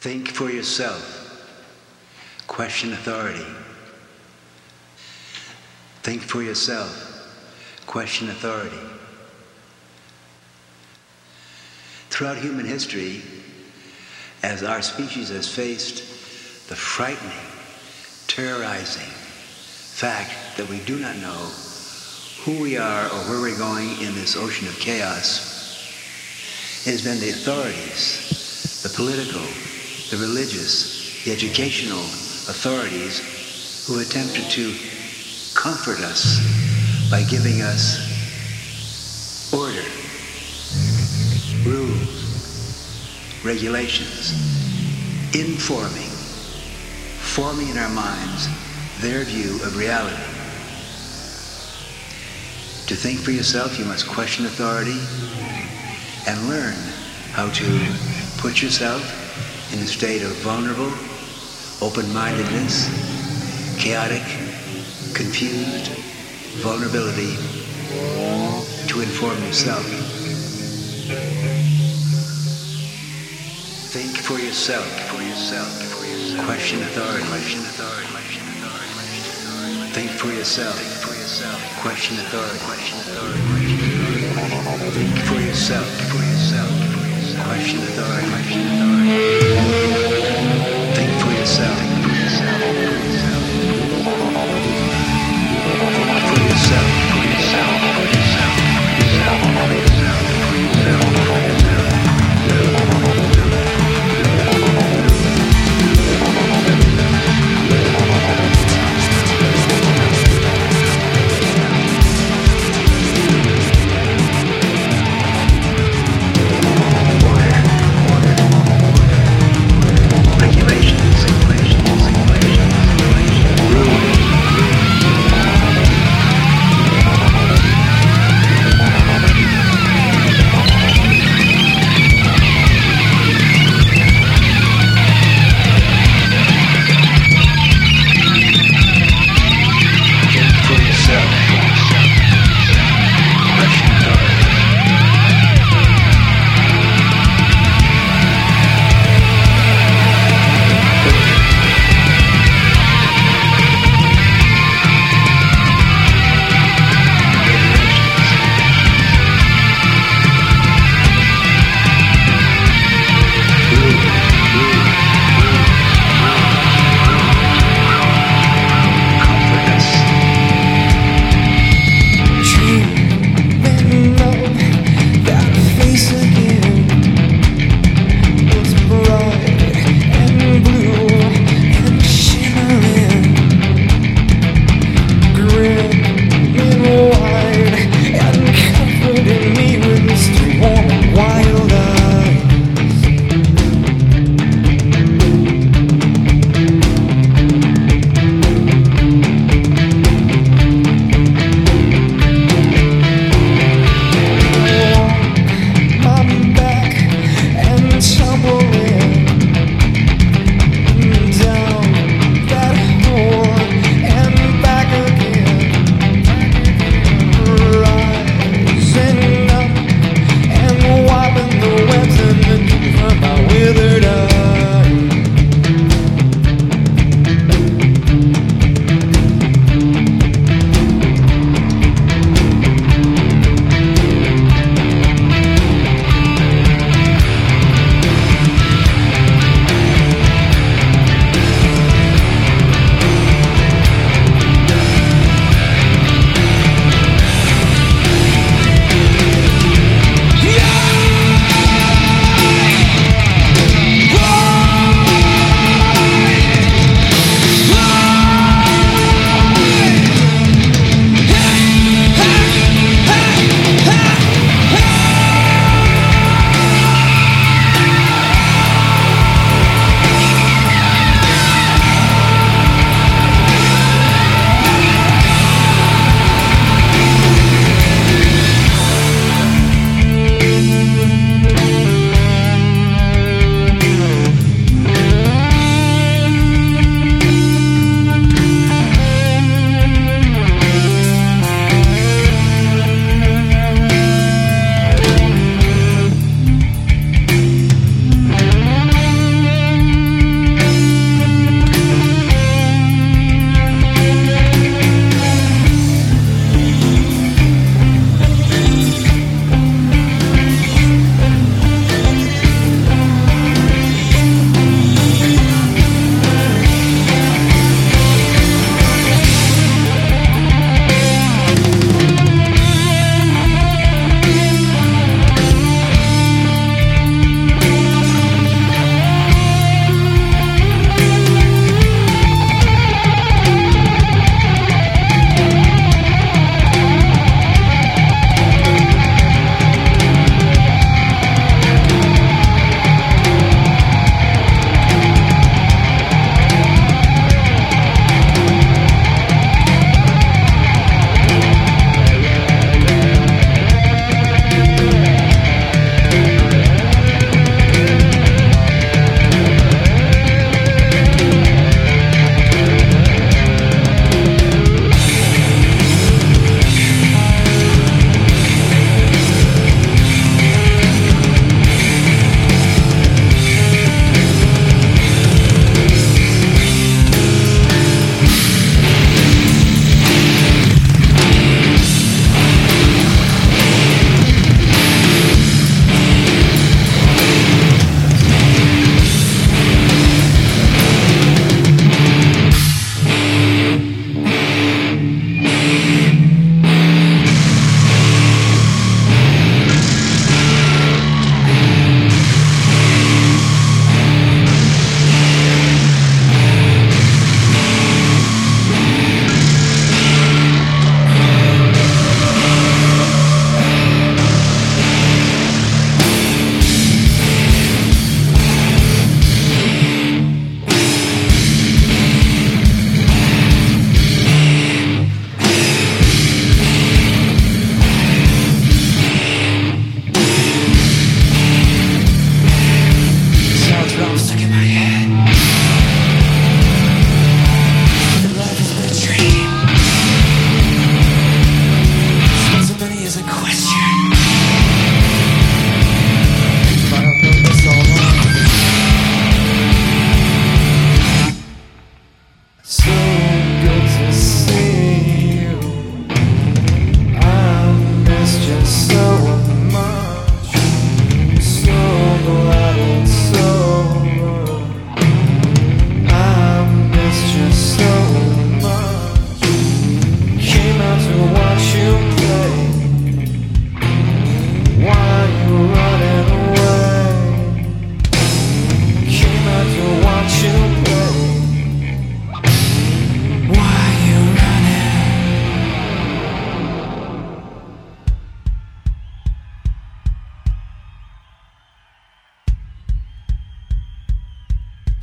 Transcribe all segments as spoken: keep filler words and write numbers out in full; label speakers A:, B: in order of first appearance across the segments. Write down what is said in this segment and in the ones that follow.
A: Think for yourself. Question authority. Think for yourself. Question authority. Throughout human history, as our species has faced the frightening, terrorizing fact that we do not know who we are or where we're going in this ocean of chaos, it has been the authorities, the political, the religious, the educational authorities who attempted to comfort us by giving us order, rules, regulations, informing, forming in our minds their view of reality. To think for yourself, you must question authority and learn how to put yourself in a state of vulnerable, open-mindedness, chaotic, confused vulnerability to inform yourself. Think for yourself, for yourself, for yourself. Question authority, question authority, question authority. Think for yourself, think for yourself. Question authority, question authority, question authority. Think for yourself, for yourself, for yourself. Question authority, question authority. Think for yourself, think for yourself, for yourself. Think for yourself, for yourself, for yourself, for yourself, for yourself, for yourself, for yourself. Order, order, order.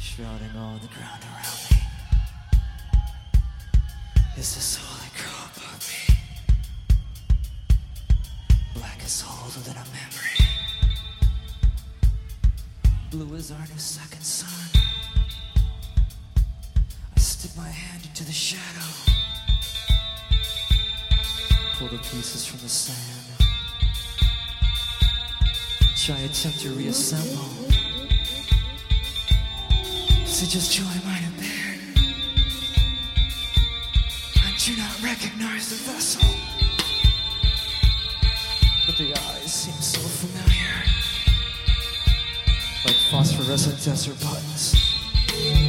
B: shrouding all the ground around me. Is this holy crow above me? Black as older than a memory. Blue as our new second sun. I stick my hand into the shadow. Pull the pieces from the sand. Try attempt to reassemble. Is it just joy I might have bared? I do not recognize the vessel, but the eyes seem so familiar, like phosphorescent desert buttons.